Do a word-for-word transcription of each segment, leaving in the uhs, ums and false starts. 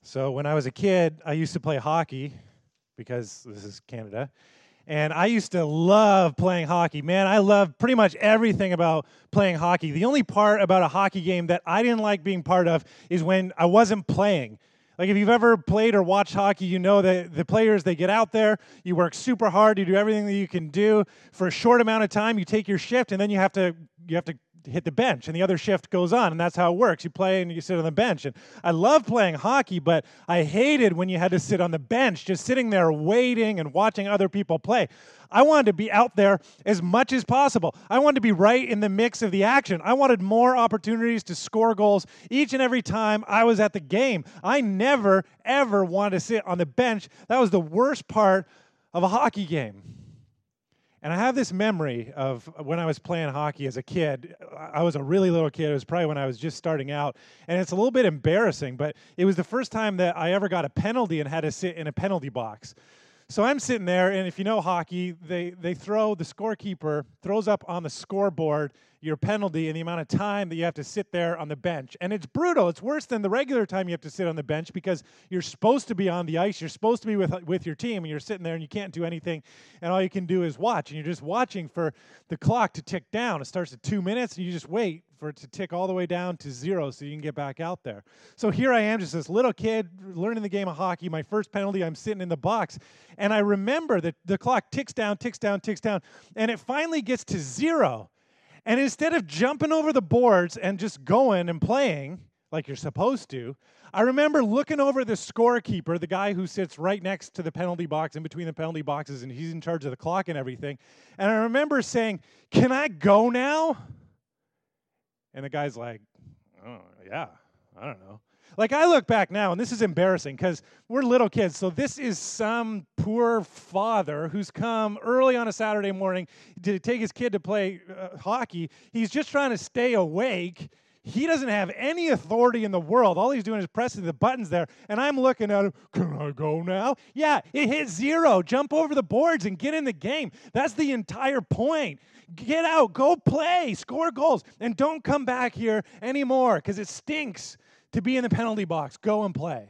So when I was a kid, I used to play hockey because this is Canada. And I used to love playing hockey. Man, I love pretty much everything about playing hockey. The only part about a hockey game that I didn't like being part of is when I wasn't playing. Like if you've ever played or watched hockey, you know that the players, they get out there, you work super hard, you do everything that you can do for a short amount of time, you take your shift, and then you have to you have to hit the bench, and the other shift goes on, and that's how it works. You play and you sit on the bench. And I love playing hockey, but I hated when you had to sit on the bench, just sitting there waiting and watching other people play. I wanted to be out there as much as possible. I wanted to be right in the mix of the action. I wanted more opportunities to score goals each and every time I was at the game. I never, ever wanted to sit on the bench. That was the worst part of a hockey game. And I have this memory of when I was playing hockey as a kid. I was a really little kid. It was probably when I was just starting out. And it's a little bit embarrassing, but it was the first time that I ever got a penalty and had to sit in a penalty box. So I'm sitting there, and if you know hockey, they, they throw, the scorekeeper throws up on the scoreboard your penalty and the amount of time that you have to sit there on the bench. And it's brutal. It's worse than the regular time you have to sit on the bench because you're supposed to be on the ice. You're supposed to be with, with your team, and you're sitting there, and you can't do anything, and all you can do is watch. And you're just watching for the clock to tick down. It starts at two minutes, and you just wait for it to tick all the way down to zero so you can get back out there. So here I am, just this little kid learning the game of hockey. My first penalty, I'm sitting in the box. And I remember that the clock ticks down, ticks down, ticks down, and it finally gets to zero. And instead of jumping over the boards and just going and playing like you're supposed to, I remember looking over the scorekeeper, the guy who sits right next to the penalty box, in between the penalty boxes, and he's in charge of the clock and everything. And I remember saying, "Can I go now?" And the guy's like, "Oh, yeah, I don't know." Like, I look back now, and this is embarrassing because we're little kids. So this is some poor father who's come early on a Saturday morning to take his kid to play uh, hockey. He's just trying to stay awake. He doesn't have any authority in the world. All he's doing is pressing the buttons there. And I'm looking at him, "Can I go now?" Yeah, it hit zero. Jump over the boards and get in the game. That's the entire point. Get out, go play, score goals, and don't come back here anymore because it stinks to be in the penalty box. Go and play.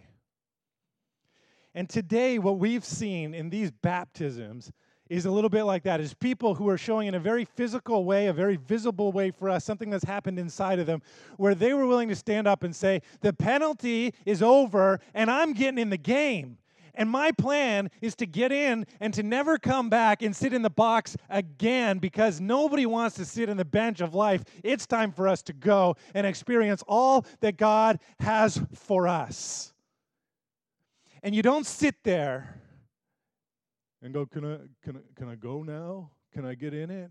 And today, what we've seen in these baptisms is a little bit like that. Is people who are showing in a very physical way, a very visible way for us, something that's happened inside of them, where they were willing to stand up and say, the penalty is over, and I'm getting in the game. And my plan is to get in and to never come back and sit in the box again because nobody wants to sit in the bench of life. It's time for us to go and experience all that God has for us. And you don't sit there and go, can I, can I, can I go now? Can I get in it?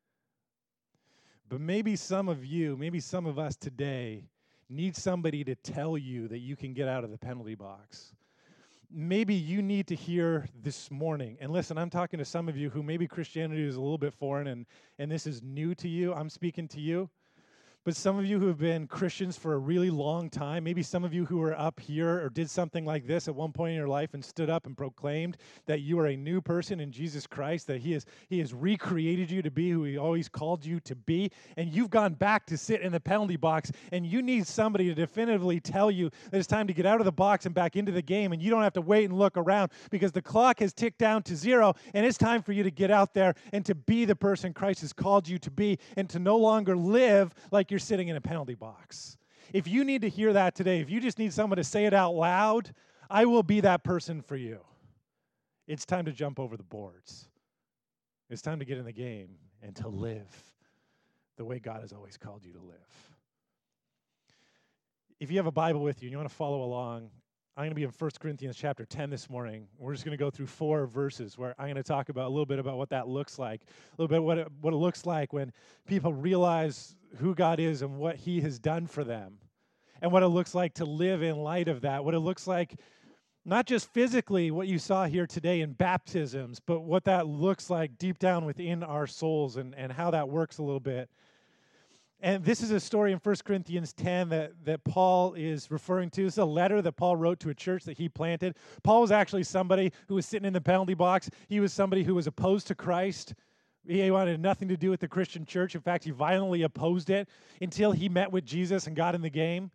But maybe some of you, maybe some of us today need somebody to tell you that you can get out of the penalty box. Maybe you need to hear this morning. And listen, I'm talking to some of you who maybe Christianity is a little bit foreign and, and this is new to you. I'm speaking to you. But some of you who have been Christians for a really long time, maybe some of you who were up here or did something like this at one point in your life and stood up and proclaimed that you are a new person in Jesus Christ, that he has, he has recreated you to be who he always called you to be, and you've gone back to sit in the penalty box, and you need somebody to definitively tell you that it's time to get out of the box and back into the game, and you don't have to wait and look around because the clock has ticked down to zero, and it's time for you to get out there and to be the person Christ has called you to be and to no longer live like you're sitting in a penalty box. If you need to hear that today, if you just need someone to say it out loud, I will be that person for you. It's time to jump over the boards. It's time to get in the game and to live the way God has always called you to live. If you have a Bible with you and you want to follow along, I'm going to be in First Corinthians chapter ten this morning. We're just going to go through four verses where I'm going to talk about a little bit about what that looks like, a little bit what it, what it looks like when people realize who God is and what he has done for them, and what it looks like to live in light of that, what it looks like not just physically, what you saw here today in baptisms, but what that looks like deep down within our souls and, and how that works a little bit. And this is a story in First Corinthians ten that, that Paul is referring to. It's a letter that Paul wrote to a church that he planted. Paul was actually somebody who was sitting in the penalty box. He was somebody who was opposed to Christ. He wanted nothing to do with the Christian church. In fact, he violently opposed it until he met with Jesus and got in the game.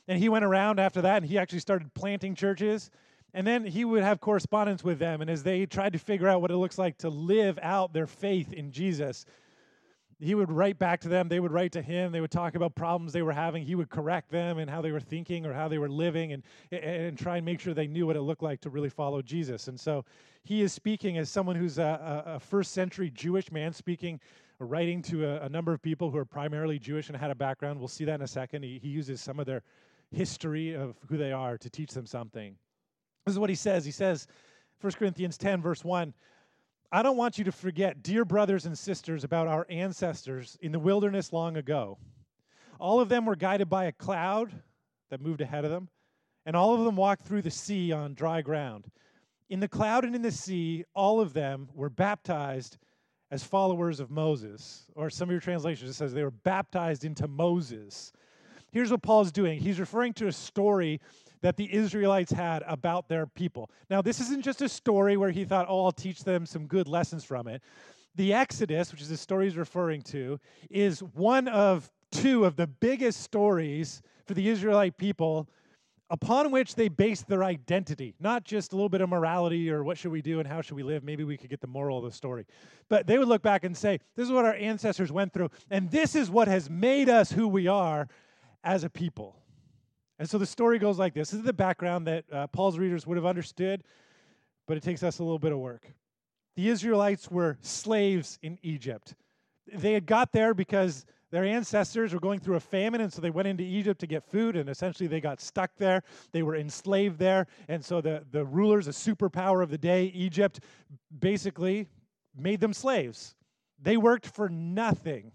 And he went around after that, and he actually started planting churches. And then he would have correspondence with them. And as they tried to figure out what it looks like to live out their faith in Jesus, he would write back to them. They would write to him. They would talk about problems they were having. He would correct them and how they were thinking or how they were living, and, and try and make sure they knew what it looked like to really follow Jesus. And so he is speaking as someone who's a, a first century Jewish man, speaking, writing to a, a number of people who are primarily Jewish and had a background. We'll see that in a second. He, he uses some of their history of who they are to teach them something. This is what he says. He says, First Corinthians ten, verse one, I don't want you to forget, dear brothers and sisters, about our ancestors in the wilderness long ago. All of them were guided by a cloud that moved ahead of them, and all of them walked through the sea on dry ground. In the cloud and in the sea, all of them were baptized as followers of Moses. Or some of your translations, it says they were baptized into Moses. Here's what Paul's doing. He's referring to a story that the Israelites had about their people. Now, this isn't just a story where he thought, oh, I'll teach them some good lessons from it. The Exodus, which is the story he's referring to, is one of two of the biggest stories for the Israelite people upon which they based their identity, not just a little bit of morality or what should we do and how should we live. Maybe we could get the moral of the story. But they would look back and say, this is what our ancestors went through, and this is what has made us who we are as a people. And so the story goes like this. This is the background that uh, Paul's readers would have understood, but it takes us a little bit of work. The Israelites were slaves in Egypt. They had got there because their ancestors were going through a famine, and so they went into Egypt to get food, and essentially they got stuck there. They were enslaved there, and so the, the rulers, the superpower of the day, Egypt, basically made them slaves. They worked for nothing.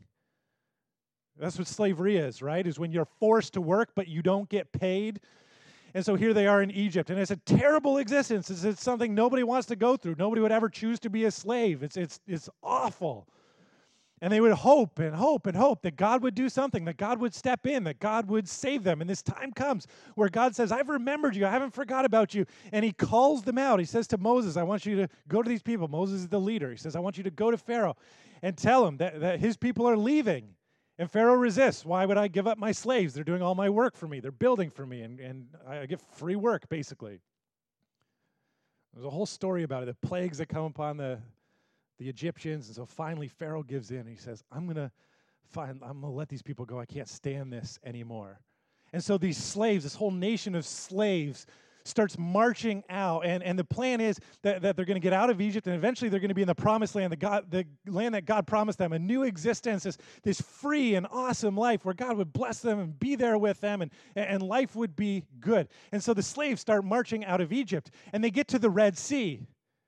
That's what slavery is, right? Is when you're forced to work, but you don't get paid. And so here they are in Egypt, and it's a terrible existence. It's, it's something nobody wants to go through. Nobody would ever choose to be a slave. It's, it's, it's awful. And they would hope and hope and hope that God would do something, that God would step in, that God would save them. And this time comes where God says, I've remembered you. I haven't forgot about you. And he calls them out. He says to Moses, I want you to go to these people. Moses is the leader. He says, I want you to go to Pharaoh and tell him that, that his people are leaving. And Pharaoh resists. Why would I give up my slaves? They're doing all my work for me. They're building for me, and, and I get free work, basically. There's a whole story about it, the plagues that come upon the, the Egyptians. And so finally Pharaoh gives in. He says, I'm going to find, I'm going to let these people go. I can't stand this anymore. And so these slaves, this whole nation of slaves, starts marching out, and, and the plan is that, that they're going to get out of Egypt, and eventually they're going to be in the promised land, the, God, the land that God promised them, a new existence, this, this free and awesome life where God would bless them and be there with them, and, and life would be good. And so the slaves start marching out of Egypt, and they get to the Red Sea.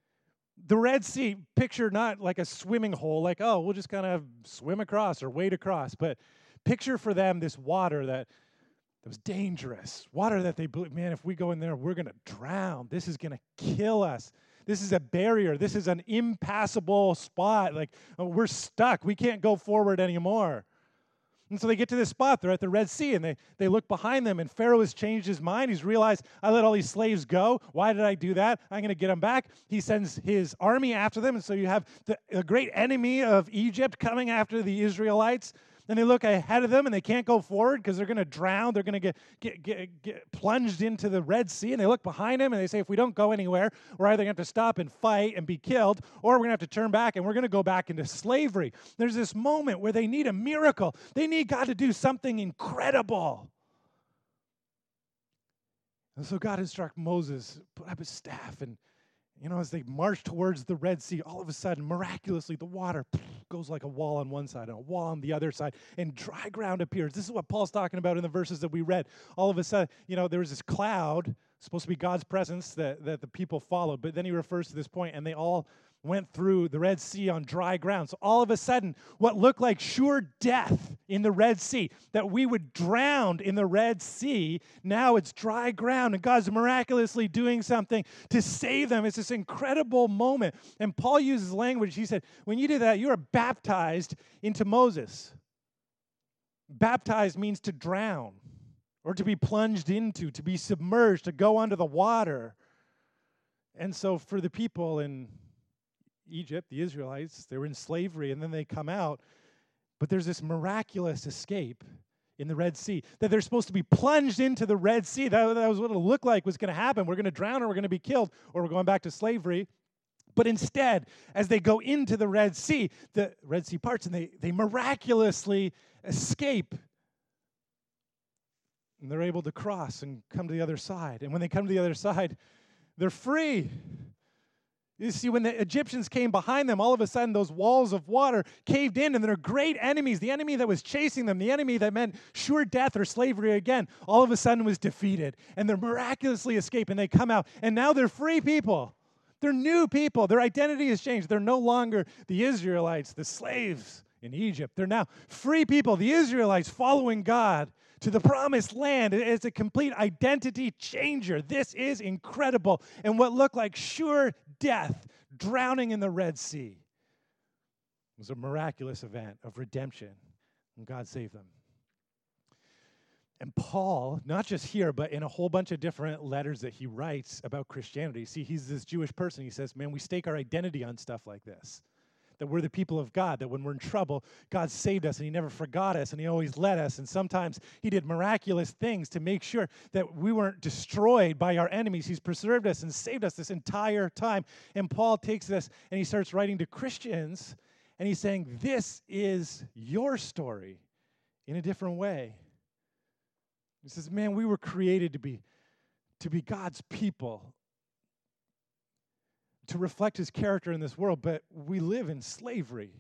The Red Sea, picture not like a swimming hole, like, oh, we'll just kind of swim across or wade across, but picture for them this water that That was dangerous. Water that they believe, man, if we go in there, we're going to drown. This is going to kill us. This is a barrier. This is an impassable spot. Like, oh, we're stuck. We can't go forward anymore. And so they get to this spot. They're at the Red Sea, and they, they look behind them, and Pharaoh has changed his mind. He's realized, I let all these slaves go. Why did I do that? I'm going to get them back. He sends his army after them, and so you have the, the great enemy of Egypt coming after the Israelites. Then they look ahead of them, and they can't go forward because they're going to drown. They're going to get, get, get, get plunged into the Red Sea. And they look behind them, and they say, if we don't go anywhere, we're either going to have to stop and fight and be killed, or we're going to have to turn back, and we're going to go back into slavery. There's this moment where they need a miracle. They need God to do something incredible. And so God instructs Moses, put up his staff, and you know, as they march towards the Red Sea, all of a sudden, miraculously, the water goes like a wall on one side and a wall on the other side, and dry ground appears. This is what Paul's talking about in the verses that we read. All of a sudden, you know, there was this cloud, supposed to be God's presence that, that the people followed, but then he refers to this point, and they all went through the Red Sea on dry ground. So all of a sudden, what looked like sure death in the Red Sea, that we would drown in the Red Sea, now it's dry ground, and God's miraculously doing something to save them. It's this incredible moment. And Paul uses language. He said, when you do that, you are baptized into Moses. Baptized means to drown, or to be plunged into, to be submerged, to go under the water. And so for the people in Egypt, the Israelites, they were in slavery, and then they come out. But there's this miraculous escape in the Red Sea, that they're supposed to be plunged into the Red Sea. That, that was what it looked like was going to happen. We're going to drown or we're going to be killed or we're going back to slavery. But instead, as they go into the Red Sea, the Red Sea parts and they, they miraculously escape. And they're able to cross and come to the other side. And when they come to the other side, they're free. You see, when the Egyptians came behind them, all of a sudden those walls of water caved in, and their great enemies, the enemy that was chasing them, the enemy that meant sure death or slavery again, all of a sudden was defeated. And they're miraculously escaped, and they come out, and now they're free people. They're new people. Their identity has changed. They're no longer the Israelites, the slaves in Egypt. They're now free people, the Israelites following God to the promised land. It's a complete identity changer. This is incredible. And what looked like sure death, drowning in the Red Sea, was a miraculous event of redemption, and God saved them. And Paul, not just here, but in a whole bunch of different letters that he writes about Christianity. See, he's this Jewish person. He says, man, we stake our identity on stuff like this. That we're the people of God, that when we're in trouble, God saved us, and he never forgot us, and he always led us. And sometimes he did miraculous things to make sure that we weren't destroyed by our enemies. He's preserved us and saved us this entire time. And Paul takes this, and he starts writing to Christians, and he's saying, this is your story in a different way. He says, man, we were created to be, to be God's people, to reflect his character in this world, but we live in slavery.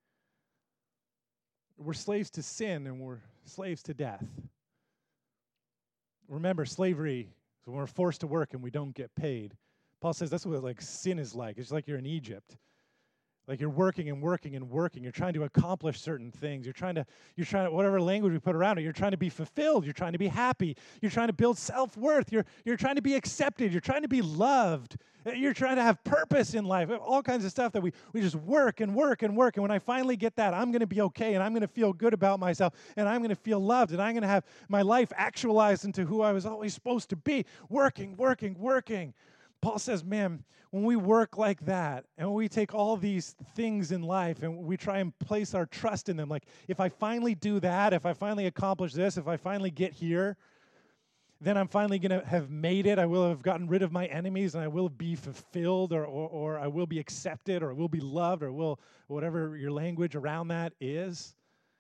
We're slaves to sin, and we're slaves to death. Remember, slavery is when we're forced to work and we don't get paid. Paul says that's what like sin is like. It's like you're in Egypt. Like you're working and working and working. You're trying to accomplish certain things. You're trying to, you're trying to, whatever language we put around it, you're trying to be fulfilled. You're trying to be happy. You're trying to build self-worth. You're, you're trying to be accepted. You're trying to be loved. You're trying to have purpose in life. All kinds of stuff that we, we just work and work and work. And when I finally get that, I'm going to be okay, and I'm going to feel good about myself, and I'm going to feel loved, and I'm going to have my life actualized into who I was always supposed to be. Working, working, working. Paul says, man, when we work like that and when we take all these things in life and we try and place our trust in them, like if I finally do that, if I finally accomplish this, if I finally get here, then I'm finally going to have made it. I will have gotten rid of my enemies, and I will be fulfilled, or, or, or I will be accepted, or I will be loved, or will whatever your language around that is.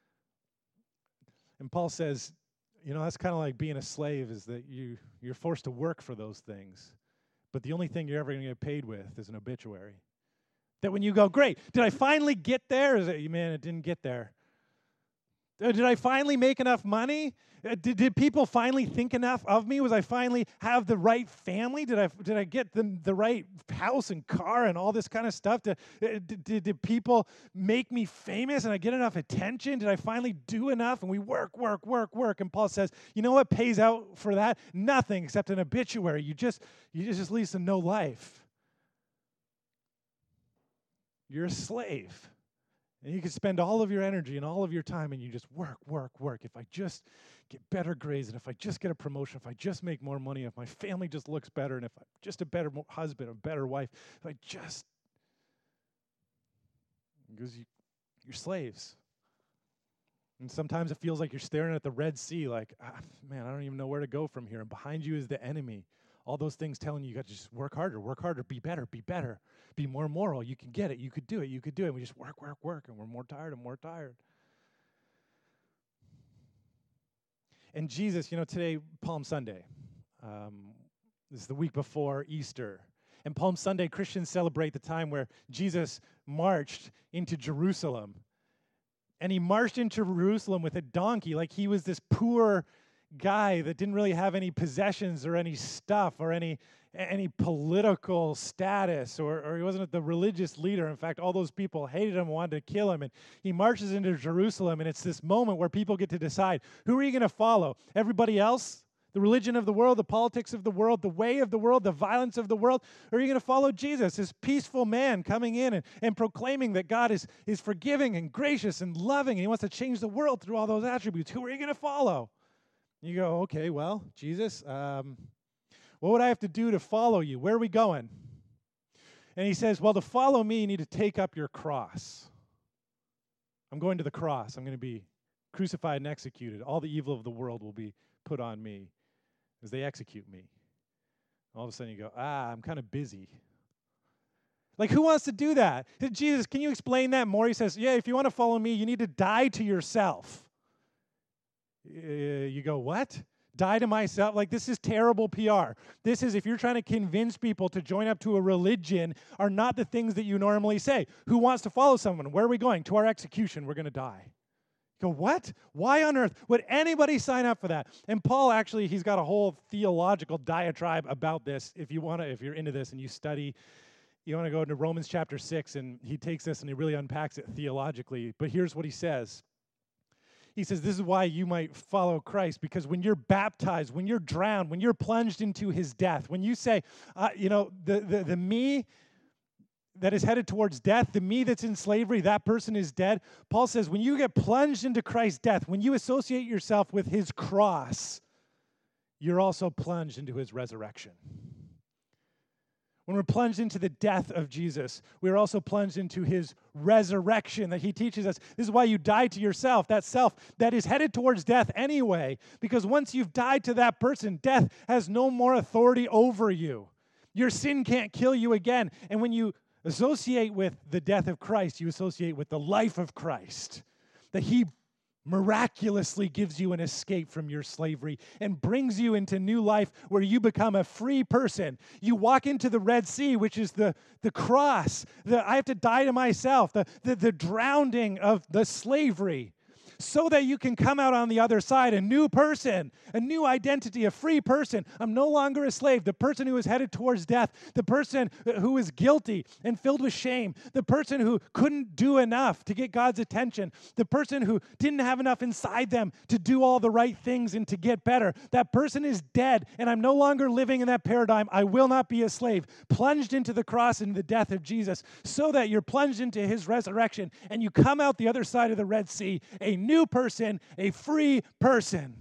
And Paul says, you know, that's kind of like being a slave, is that you, you're forced to work for those things. But the only thing you're ever going to get paid with is an obituary. That when you go, great, did I finally get there? Is it, man, it didn't get there. Did I finally make enough money? Did, did people finally think enough of me? Was I finally have the right family? Did I did I get the, the right house and car and all this kind of stuff? Did, did, did, did people make me famous and I get enough attention? Did I finally do enough? And we work, work, work, work. And Paul says, you know what pays out for that? Nothing except an obituary. You just, you just leads to no life. You're a slave. And you can spend all of your energy and all of your time, and you just work, work, work. If I just get better grades, and if I just get a promotion, if I just make more money, if my family just looks better, and if I'm just a better husband, a better wife, if I just... Because you, you're slaves. And sometimes it feels like you're staring at the Red Sea, like, ah, man, I don't even know where to go from here. And behind you is the enemy. All those things telling you you got to just work harder, work harder, be better, be better, be more moral. You can get it. You could do it. You could do it. And we just work, work, work, and we're more tired and more tired. And Jesus, you know, today, Palm Sunday. Um, this is the week before Easter. And Palm Sunday, Christians celebrate the time where Jesus marched into Jerusalem. And he marched into Jerusalem with a donkey, like he was this poor guy that didn't really have any possessions or any stuff or any any political status, or, or he wasn't the religious leader. In fact, all those people hated him and wanted to kill him. And he marches into Jerusalem, and it's this moment where people get to decide, who are you going to follow? Everybody else? The religion of the world, the politics of the world, the way of the world, the violence of the world? Or are you going to follow Jesus, this peaceful man coming in and, and proclaiming that God is, is forgiving and gracious and loving, and he wants to change the world through all those attributes? Who are you going to follow? You go, okay, well, Jesus, um, what would I have to do to follow you? Where are we going? And he says, well, to follow me, you need to take up your cross. I'm going to the cross. I'm going to be crucified and executed. All the evil of the world will be put on me as they execute me. All of a sudden you go, ah, I'm kind of busy. Like, who wants to do that? Jesus, can you explain that more? He says, yeah, if you want to follow me, you need to die to yourself. Uh, you go, what? Die to myself? Like, this is terrible P R. This is, if you're trying to convince people to join up to a religion, are not the things that you normally say. Who wants to follow someone? Where are we going? To our execution. We're going to die. You go, what? Why on earth would anybody sign up for that? And Paul, actually, he's got a whole theological diatribe about this. If you want to, if you're into this and you study, you want to go into Romans chapter six, and he takes this and he really unpacks it theologically. But here's what he says. He says, this is why you might follow Christ, because when you're baptized, when you're drowned, when you're plunged into his death, when you say, uh, you know, the, the, the me that is headed towards death, the me that's in slavery, that person is dead. Paul says, when you get plunged into Christ's death, when you associate yourself with his cross, you're also plunged into his resurrection. When we're plunged into the death of Jesus, we're also plunged into his resurrection that he teaches us. This is why you die to yourself, that self that is headed towards death anyway, because once you've died to that person, death has no more authority over you. Your sin can't kill you again. And when you associate with the death of Christ, you associate with the life of Christ, that he miraculously gives you an escape from your slavery and brings you into new life where you become a free person. You walk into the Red Sea, which is the, the cross, the I have to die to myself, the, the, the drowning of the slavery, so that you can come out on the other side a new person, a new identity, a free person. I'm no longer a slave, the person who is headed towards death, the person who is guilty and filled with shame, the person who couldn't do enough to get God's attention, the person who didn't have enough inside them to do all the right things and to get better. That person is dead, and I'm no longer living in that paradigm. I will not be a slave, plunged into the cross and the death of Jesus, so that you're plunged into his resurrection, and you come out the other side of the Red Sea, a new person, a free person.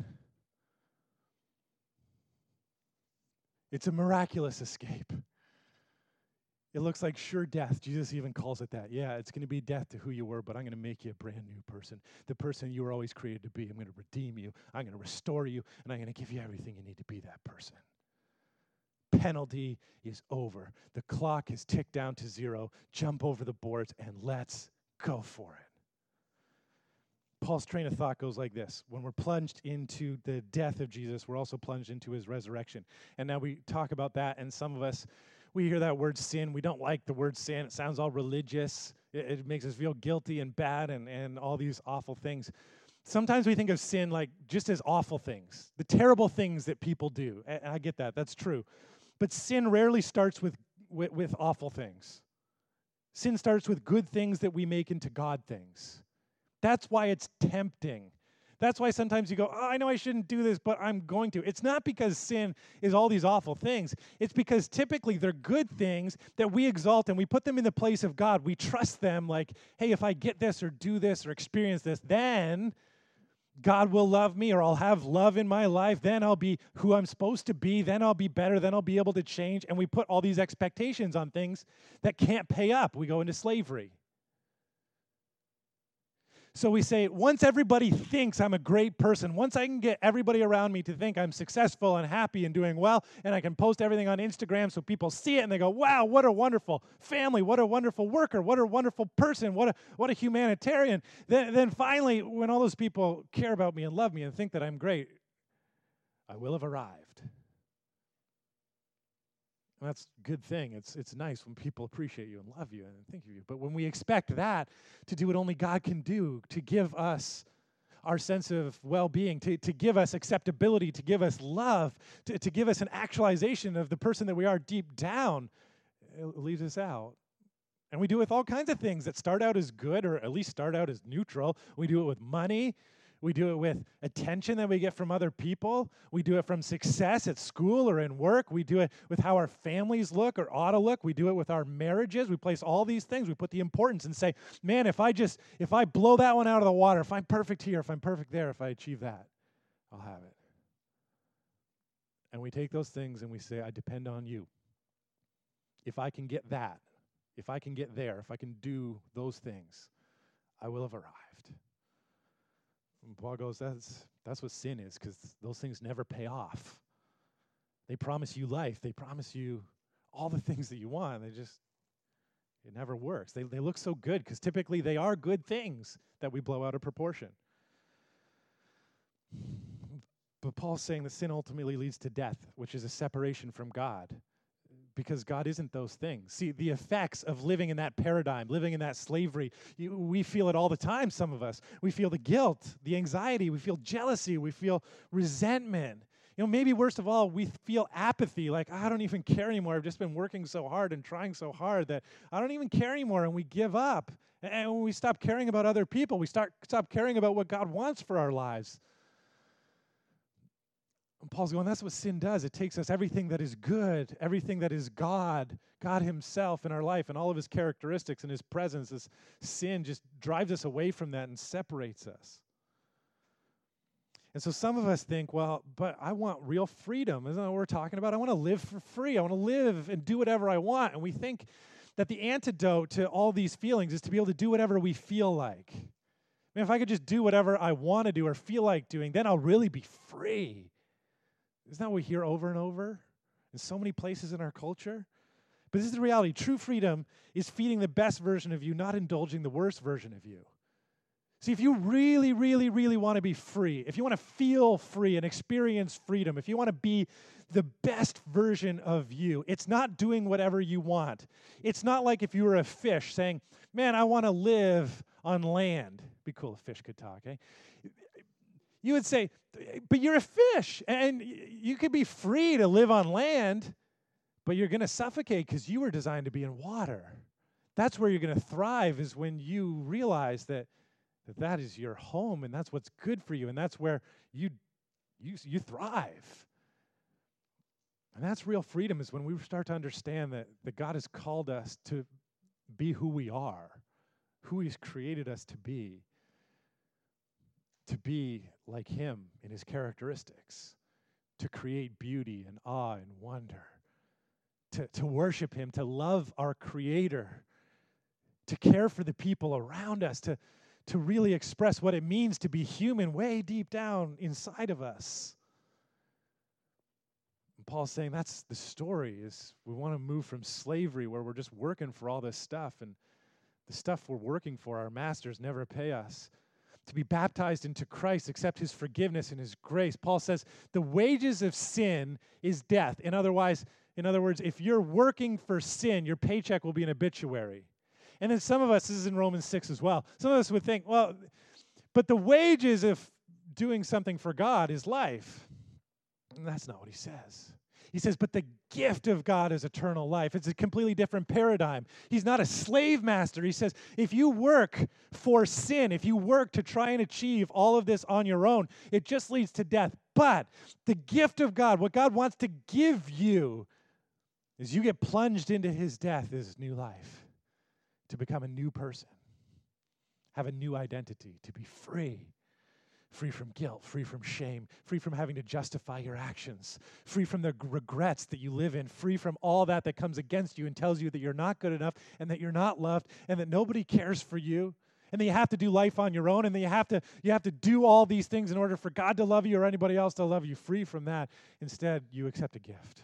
It's a miraculous escape. It looks like sure death. Jesus even calls it that. Yeah, it's going to be death to who you were, but I'm going to make you a brand new person. The person you were always created to be. I'm going to redeem you. I'm going to restore you, and I'm going to give you everything you need to be that person. Penalty is over. The clock is ticked down to zero. Jump over the boards, and let's go for it. Paul's train of thought goes like this. When we're plunged into the death of Jesus, we're also plunged into his resurrection. And now we talk about that, and some of us, we hear that word sin. We don't like the word sin. It sounds all religious. It, it makes us feel guilty and bad and, and all these awful things. Sometimes we think of sin like just as awful things, the terrible things that people do. And I get that. That's true. But sin rarely starts with, with, with awful things. Sin starts with good things that we make into God things. That's why it's tempting. That's why sometimes you go, oh, I know I shouldn't do this, but I'm going to. It's not because sin is all these awful things. It's because typically they're good things that we exalt and we put them in the place of God. We trust them like, hey, if I get this or do this or experience this, then God will love me, or I'll have love in my life. Then I'll be who I'm supposed to be. Then I'll be better. Then I'll be able to change. And we put all these expectations on things that can't pay up. We go into slavery. So we say, once everybody thinks I'm a great person, once I can get everybody around me to think I'm successful and happy and doing well, and I can post everything on Instagram so people see it and they go, wow, what a wonderful family, what a wonderful worker, what a wonderful person, what a what a humanitarian. Then, then finally, when all those people care about me and love me and think that I'm great, I will have arrived. And that's a good thing. It's it's nice when people appreciate you and love you and think of you. But when we expect that to do what only God can do, to give us our sense of well-being, to, to give us acceptability, to give us love, to, to give us an actualization of the person that we are deep down, it leaves us out. And we do it with all kinds of things that start out as good, or at least start out as neutral. We do it with money. We do it with attention that we get from other people. We do it from success at school or in work. We do it with how our families look or ought to look. We do it with our marriages. We place all these things. We put the importance and say, man, if I just, if I blow that one out of the water, if I'm perfect here, if I'm perfect there, if I achieve that, I'll have it. And we take those things and we say, I depend on you. If I can get that, if I can get there, if I can do those things, I will have arrived. And Paul goes, that's, that's what sin is, because those things never pay off. They promise you life. They promise you all the things that you want. They just, it never works. They, they look so good, because typically they are good things that we blow out of proportion. But Paul's saying that sin ultimately leads to death, which is a separation from God, because God isn't those things. See, the effects of living in that paradigm, living in that slavery, you, we feel it all the time, some of us. We feel the guilt, the anxiety, we feel jealousy, we feel resentment. You know, maybe worst of all, we feel apathy, like, I don't even care anymore. I've just been working so hard and trying so hard that I don't even care anymore, and we give up. And when we stop caring about other people, we start stop caring about what God wants for our lives. And Paul's going, that's what sin does. It takes us everything that is good, everything that is God, God himself in our life, and all of his characteristics and his presence. This sin just drives us away from that and separates us. And so some of us think, well, but I want real freedom. Isn't that what we're talking about? I want to live for free. I want to live and do whatever I want. And we think that the antidote to all these feelings is to be able to do whatever we feel like. I mean, if I could just do whatever I want to do or feel like doing, then I'll really be free. Isn't that what we hear over and over in so many places in our culture? But this is the reality. True freedom is feeding the best version of you, not indulging the worst version of you. See, if you really, really, really want to be free, if you want to feel free and experience freedom, if you want to be the best version of you, it's not doing whatever you want. It's not like if you were a fish saying, man, I want to live on land. It'd be cool if fish could talk, eh? You would say, but you're a fish, and you could be free to live on land, but you're going to suffocate because you were designed to be in water. That's where you're going to thrive, is when you realize that, that that is your home, and that's what's good for you, and that's where you, you, you thrive. And that's real freedom, is when we start to understand that, that God has called us to be who we are, who he's created us to be. To be like him in his characteristics, to create beauty and awe and wonder, to, to worship him, to love our Creator, to care for the people around us, to, to really express what it means to be human way deep down inside of us. And Paul's saying that's the story, is we want to move from slavery where we're just working for all this stuff, and the stuff we're working for, our masters never pay us, to be baptized into Christ, accept his forgiveness and his grace. Paul says the wages of sin is death. In other words, in other words, if you're working for sin, your paycheck will be an obituary. And then some of us, this is in Romans six as well, some of us would think, well, but the wages of doing something for God is life. And that's not what he says. He says, but the gift of God is eternal life. It's a completely different paradigm. He's not a slave master. He says, if you work for sin, if you work to try and achieve all of this on your own, it just leads to death. But the gift of God, what God wants to give you, is you get plunged into his death, is new life, to become a new person, have a new identity, to be free. Free from guilt, free from shame, free from having to justify your actions, free from the regrets that you live in, free from all that that comes against you and tells you that you're not good enough and that you're not loved and that nobody cares for you and that you have to do life on your own and that you have to you have to do all these things in order for God to love you or anybody else to love you. Free from that. Instead, you accept a gift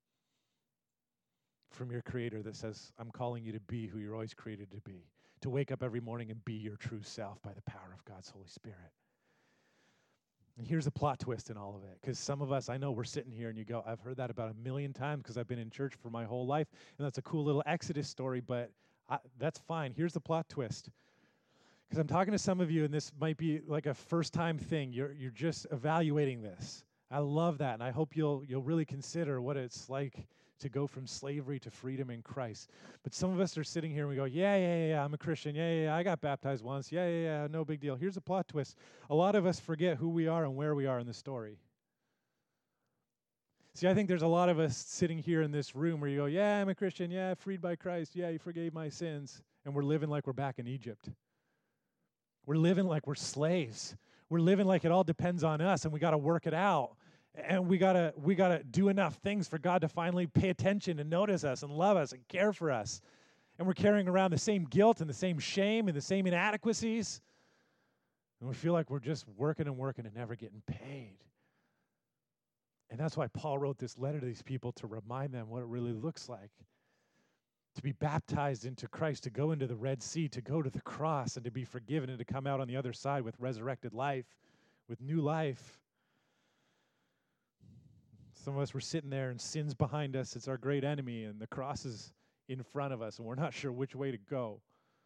from your Creator that says, I'm calling you to be who you're always created to be, to wake up every morning and be your true self by the power of God's Holy Spirit. And here's a plot twist in all of it, because some of us, I know we're sitting here and you go, I've heard that about a million times because I've been in church for my whole life, and that's a cool little Exodus story, but I, that's fine. Here's the plot twist. Because I'm talking to some of you, and this might be like a first-time thing. You're you're just evaluating this. I love that, and I hope you'll you'll really consider what it's like to go from slavery to freedom in Christ. But some of us are sitting here and we go, yeah, yeah, yeah, yeah, I'm a Christian. Yeah, yeah, yeah, I got baptized once. Yeah, yeah, yeah, no big deal. Here's a plot twist. A lot of us forget who we are and where we are in the story. See, I think there's a lot of us sitting here in this room where you go, yeah, I'm a Christian. Yeah, freed by Christ. Yeah, he forgave my sins. And we're living like we're back in Egypt. We're living like we're slaves. We're living like it all depends on us and we got to work it out. And we gotta we gotta do enough things for God to finally pay attention and notice us and love us and care for us. And we're carrying around the same guilt and the same shame and the same inadequacies. And we feel like we're just working and working and never getting paid. And that's why Paul wrote this letter to these people, to remind them what it really looks like to be baptized into Christ, to go into the Red Sea, to go to the cross, and to be forgiven, and to come out on the other side with resurrected life, with new life. Some of us were sitting there, and sin's behind us. It's our great enemy, and the cross is in front of us, and we're not sure which way to go.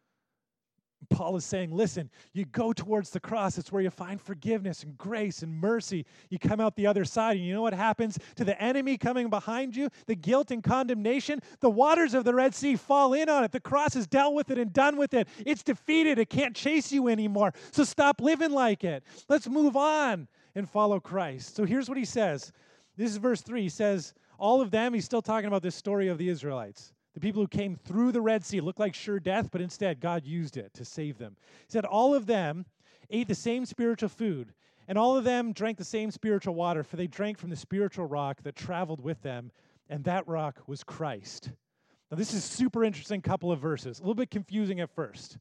Paul is saying, listen, you go towards the cross. It's where you find forgiveness and grace and mercy. You come out the other side, and you know what happens to the enemy coming behind you? The guilt and condemnation. The waters of the Red Sea fall in on it. The cross has dealt with it and done with it. It's defeated. It can't chase you anymore. So stop living like it. Let's move on and follow Christ. So here's what he says. This is verse three. He says, all of them, he's still talking about this story of the Israelites. The people who came through the Red Sea looked like sure death, but instead God used it to save them. He said all of them ate the same spiritual food, and all of them drank the same spiritual water, for they drank from the spiritual rock that traveled with them, and that rock was Christ. Now this is a super interesting couple of verses, a little bit confusing at first.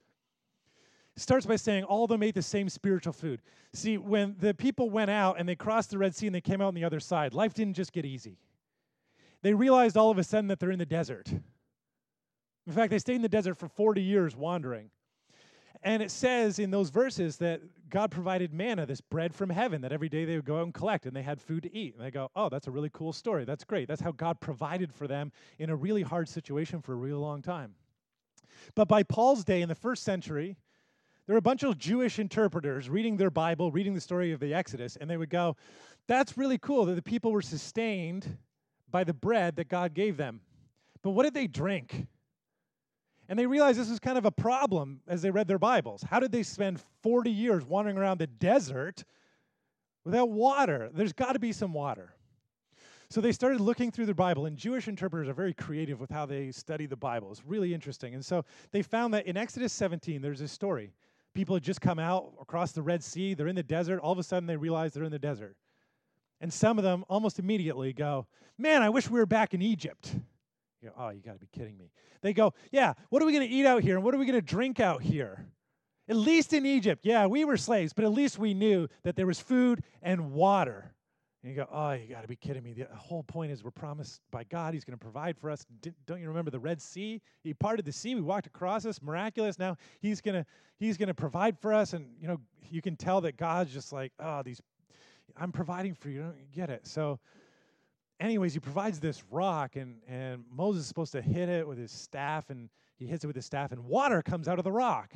It starts by saying all of them ate the same spiritual food. See, when the people went out and they crossed the Red Sea and they came out on the other side, life didn't just get easy. They realized all of a sudden that they're in the desert. In fact, they stayed in the desert for forty years wandering. And it says in those verses that God provided manna, this bread from heaven, that every day they would go out and collect, and they had food to eat. And they go, oh, that's a really cool story. That's great. That's how God provided for them in a really hard situation for a really long time. But by Paul's day in the first century, there were a bunch of Jewish interpreters reading their Bible, reading the story of the Exodus, and they would go, that's really cool that the people were sustained by the bread that God gave them. But what did they drink? And they realized this was kind of a problem as they read their Bibles. How did they spend forty years wandering around the desert without water? There's got to be some water. So they started looking through the Bible, and Jewish interpreters are very creative with how they study the Bible. It's really interesting. And so they found that in Exodus seventeen, there's this story. People had just come out across the Red Sea. They're in the desert. All of a sudden, they realize they're in the desert. And some of them almost immediately go, man, I wish we were back in Egypt. You go, oh, you got to be kidding me. They go, yeah, what are we going to eat out here? And what are we going to drink out here? At least in Egypt, yeah, we were slaves, but at least we knew that there was food and water. And you go, oh, you got to be kidding me. The whole point is we're promised by God he's going to provide for us. Did, don't you remember the Red Sea? He parted the sea. We walked across this, miraculous. Now he's going to he's going to provide for us. And, you know, you can tell that God's just like, oh, these, I'm providing for you. Don't get it. So anyways, he provides this rock, and, and Moses is supposed to hit it with his staff, and he hits it with his staff, and water comes out of the rock.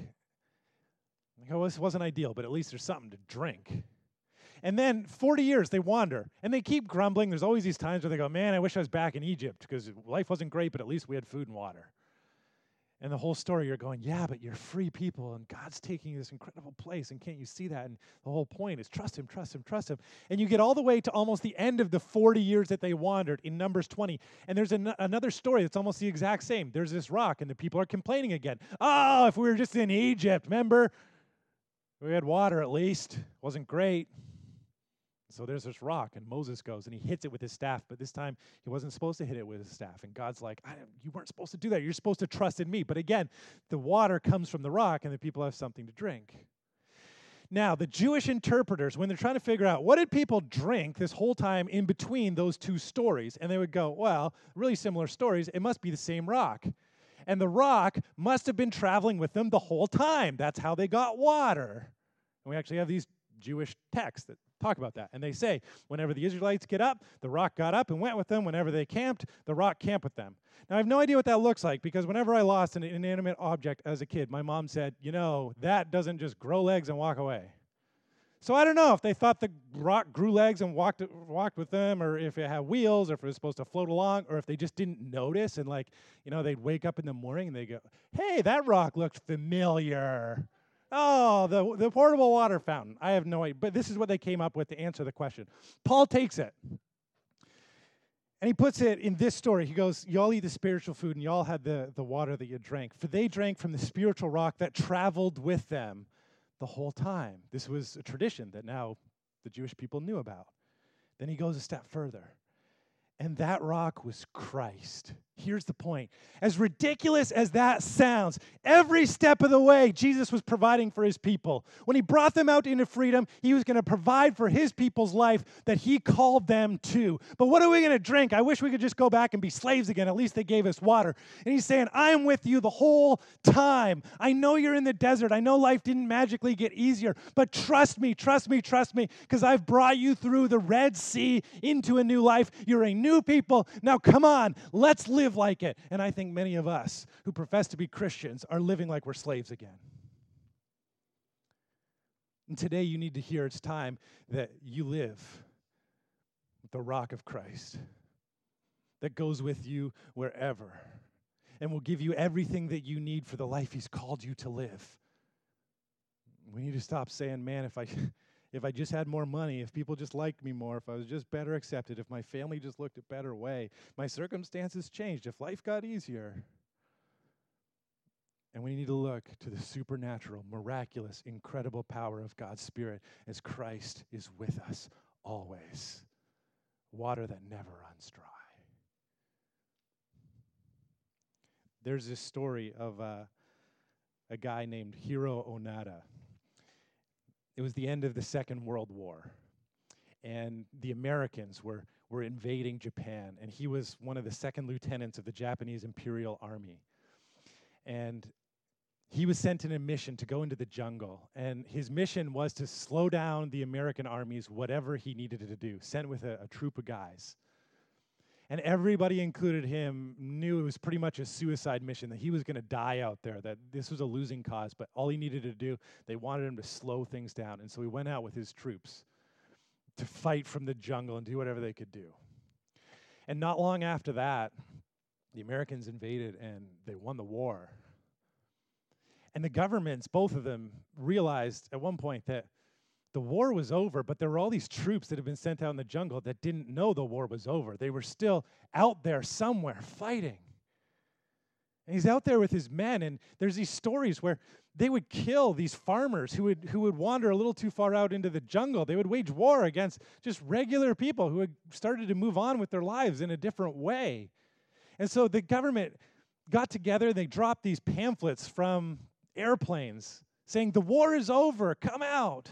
Like, oh, this wasn't ideal, but at least there's something to drink. And then forty years, they wander, and they keep grumbling. There's always these times where they go, man, I wish I was back in Egypt, because life wasn't great, but at least we had food and water. And the whole story, you're going, yeah, but you're free people, and God's taking you to this incredible place, and can't you see that? And the whole point is trust him, trust him, trust him. And you get all the way to almost the end of the forty years that they wandered in Numbers twenty. And there's an- another story that's almost the exact same. There's this rock, and the people are complaining again. Oh, if we were just in Egypt, remember? We had water at least. Wasn't great. So there's this rock, and Moses goes, and he hits it with his staff, but this time he wasn't supposed to hit it with his staff. And God's like, I, you weren't supposed to do that. You're supposed to trust in me. But again, the water comes from the rock, and the people have something to drink. Now, the Jewish interpreters, when they're trying to figure out what did people drink this whole time in between those two stories, and they would go, well, really similar stories, it must be the same rock. And the rock must have been traveling with them the whole time. That's how they got water. And we actually have these Jewish texts that talk about that. And they say, whenever the Israelites get up, the rock got up and went with them. Whenever they camped, the rock camped with them. Now, I have no idea what that looks like, because whenever I lost an inanimate object as a kid, my mom said, you know, that doesn't just grow legs and walk away. So I don't know if they thought the rock grew legs and walked walked with them, or if it had wheels, or if it was supposed to float along, or if they just didn't notice, and like, you know, they'd wake up in the morning and they go, hey, that rock looked familiar. Oh, the, the portable water fountain. I have no idea. But this is what they came up with to answer the question. Paul takes it, and he puts it in this story. He goes, y'all eat the spiritual food, and y'all had the, the water that you drank. For they drank from the spiritual rock that traveled with them the whole time. This was a tradition that now the Jewish people knew about. Then he goes a step further. And that rock was Christ. Here's the point. As ridiculous as that sounds, every step of the way, Jesus was providing for his people. When he brought them out into freedom, he was going to provide for his people's life that he called them to. But what are we going to drink? I wish we could just go back and be slaves again. At least they gave us water. And he's saying, I'm with you the whole time. I know you're in the desert. I know life didn't magically get easier, but trust me, trust me, trust me, because I've brought you through the Red Sea into a new life. You're a new people. Now come on, let's live like it. And I think many of us who profess to be Christians are living like we're slaves again. And today you need to hear it's time that you live with the rock of Christ that goes with you wherever and will give you everything that you need for the life he's called you to live. We need to stop saying, man, if I if I just had more money, if people just liked me more, if I was just better accepted, if my family just looked a better way, my circumstances changed, if life got easier. And we need to look to the supernatural, miraculous, incredible power of God's Spirit as Christ is with us always. Water that never runs dry. There's this story of uh, a guy named Hiro Onada. It was the end of the Second World War, and the Americans were, were invading Japan, and he was one of the second lieutenants of the Japanese Imperial Army. And he was sent on a mission to go into the jungle, and his mission was to slow down the American armies, whatever he needed to do, sent with a, a troop of guys. And everybody, included him, knew it was pretty much a suicide mission, that he was going to die out there, that this was a losing cause. But all he needed to do, they wanted him to slow things down. And so he went out with his troops to fight from the jungle and do whatever they could do. And not long after that, the Americans invaded and they won the war. And the governments, both of them, realized at one point that the war was over, but there were all these troops that had been sent out in the jungle that didn't know the war was over. They were still out there somewhere fighting. And he's out there with his men, and there's these stories where they would kill these farmers who would who would wander a little too far out into the jungle. They would wage war against just regular people who had started to move on with their lives in a different way. And so the government got together, and they dropped these pamphlets from airplanes saying, "The war is over, come out."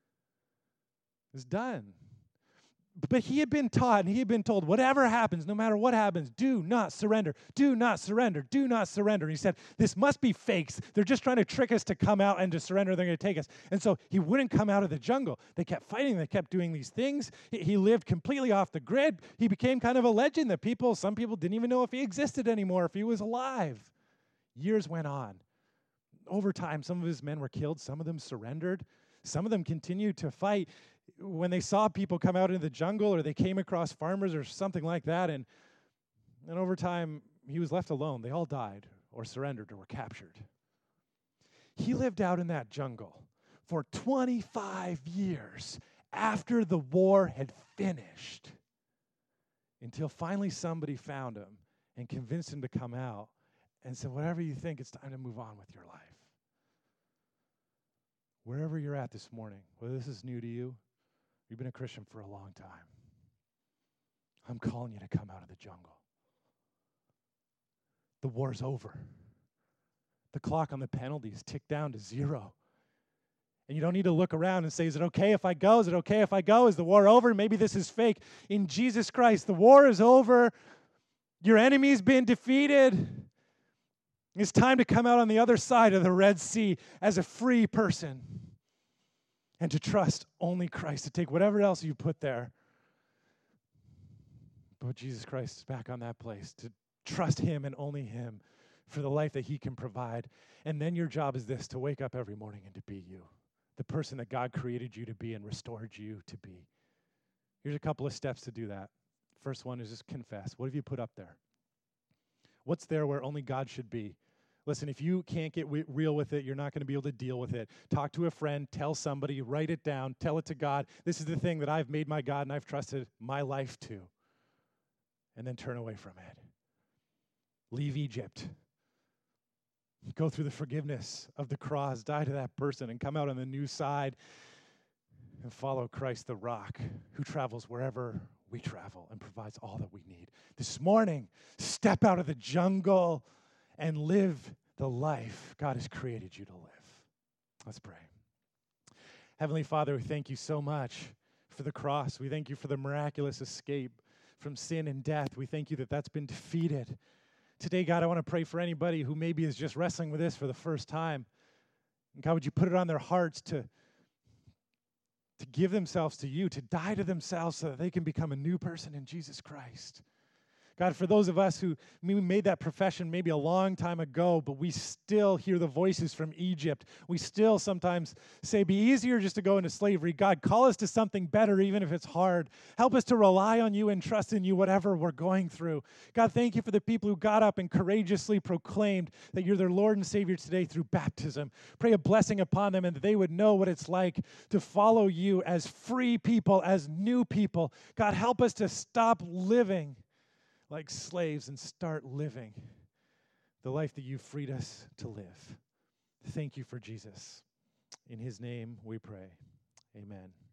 It's done. But he had been taught and he had been told, whatever happens, no matter what happens, do not surrender, do not surrender, do not surrender. And he said, this must be fakes. They're just trying to trick us to come out and to surrender. They're going to take us. And so he wouldn't come out of the jungle. They kept fighting. They kept doing these things. He, he lived completely off the grid. He became kind of a legend that people, some people didn't even know if he existed anymore, if he was alive. Years went on. Over time, some of his men were killed. Some of them surrendered. Some of them continued to fight when they saw people come out into the jungle or they came across farmers or something like that. And, and over time, he was left alone. They all died or surrendered or were captured. He lived out in that jungle for twenty-five years after the war had finished until finally somebody found him and convinced him to come out and said, whatever you think, it's time to move on with your life. Wherever you're at this morning, whether this is new to you, you've been a Christian for a long time, I'm calling you to come out of the jungle. The war's over. The clock on the penalties ticked down to zero. And you don't need to look around and say, is it okay if I go? Is it okay if I go? Is the war over? Maybe this is fake. In Jesus Christ, the war is over. Your enemy's been defeated. It's time to come out on the other side of the Red Sea as a free person and to trust only Christ, to take whatever else you put there. But Jesus Christ is back on that place, to trust him and only him for the life that he can provide. And then your job is this, to wake up every morning and to be you, the person that God created you to be and restored you to be. Here's a couple of steps to do that. First one is just confess. What have you put up there? What's there where only God should be? Listen, if you can't get w- real with it, you're not going to be able to deal with it. Talk to a friend, tell somebody, write it down, tell it to God. This is the thing that I've made my God and I've trusted my life to. And then turn away from it. Leave Egypt. Go through the forgiveness of the cross, die to that person, and come out on the new side and follow Christ the rock, who travels wherever we travel and provides all that we need. This morning, step out of the jungle and live the life God has created you to live. Let's pray. Heavenly Father, we thank you so much for the cross. We thank you for the miraculous escape from sin and death. We thank you that that's been defeated. Today, God, I want to pray for anybody who maybe is just wrestling with this for the first time. And God, would you put it on their hearts to, to give themselves to you, to die to themselves so that they can become a new person in Jesus Christ. God, for those of us who maybe made that profession maybe a long time ago, but we still hear the voices from Egypt. We still sometimes say, be easier just to go into slavery. God, call us to something better, even if it's hard. Help us to rely on you and trust in you, whatever we're going through. God, thank you for the people who got up and courageously proclaimed that you're their Lord and Savior today through baptism. Pray a blessing upon them and that they would know what it's like to follow you as free people, as new people. God, help us to stop living like slaves and start living the life that you freed us to live. Thank you for Jesus. In his name we pray. Amen.